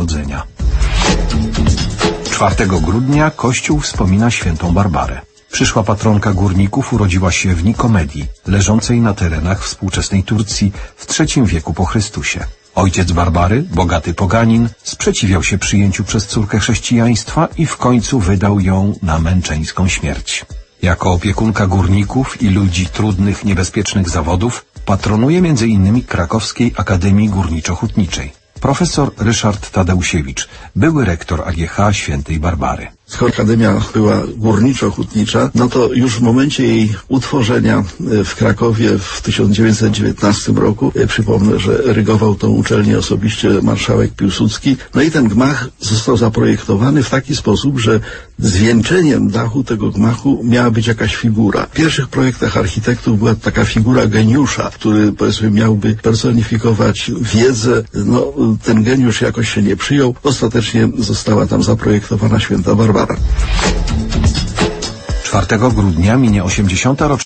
Narodzenia. 4 grudnia Kościół wspomina świętą Barbarę. Przyszła patronka górników urodziła się w Nikomedii, leżącej na terenach współczesnej Turcji w III wieku po Chrystusie. Ojciec Barbary, bogaty poganin, sprzeciwiał się przyjęciu przez córkę chrześcijaństwa i w końcu wydał ją na męczeńską śmierć. Jako opiekunka górników i ludzi trudnych, niebezpiecznych zawodów patronuje m.in. Krakowskiej Akademii Górniczo-Hutniczej. Profesor Ryszard Tadeusiewicz, były rektor AGH Świętej Barbary. Skoro Akademia była górniczo-hutnicza, no to już w momencie jej utworzenia w Krakowie w 1919 roku, przypomnę, że rygował tą uczelnię osobiście marszałek Piłsudski, no i ten gmach został zaprojektowany w taki sposób, że zwieńczeniem dachu tego gmachu miała być jakaś figura. W pierwszych projektach architektów była taka figura geniusza, który powiedzmy miałby personifikować wiedzę. No ten geniusz jakoś się nie przyjął. Ostatecznie została tam zaprojektowana święta Barbara. 4 grudnia minie 80. rocznica